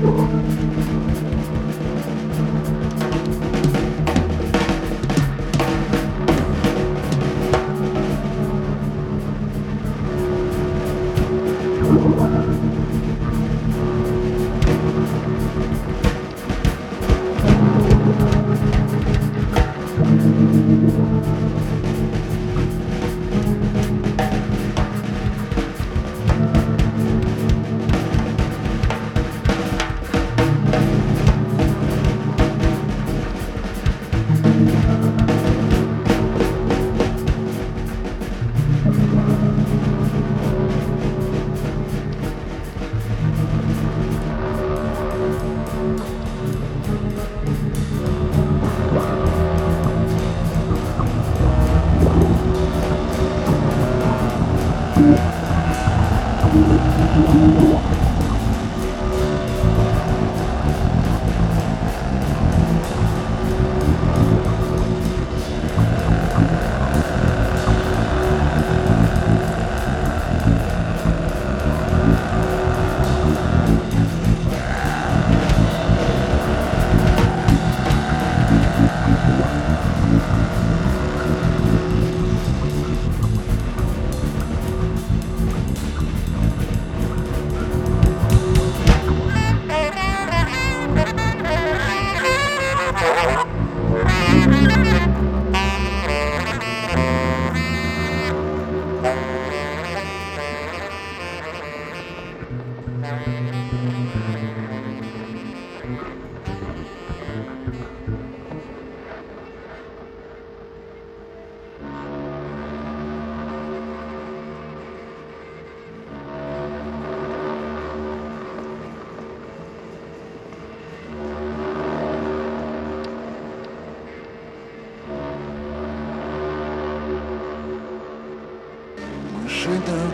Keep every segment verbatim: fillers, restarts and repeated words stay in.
Машина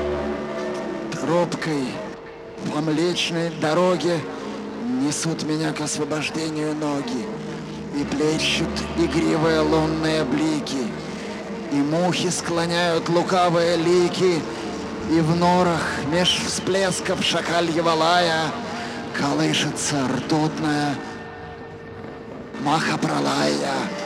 тропкой по Млечной дороге несут меня к освобождению ноги, и плещут игривые лунные блики, и мухи склоняют лукавые лики, и в норах меж всплесков шакальего лая колышется ртутная Махапралая.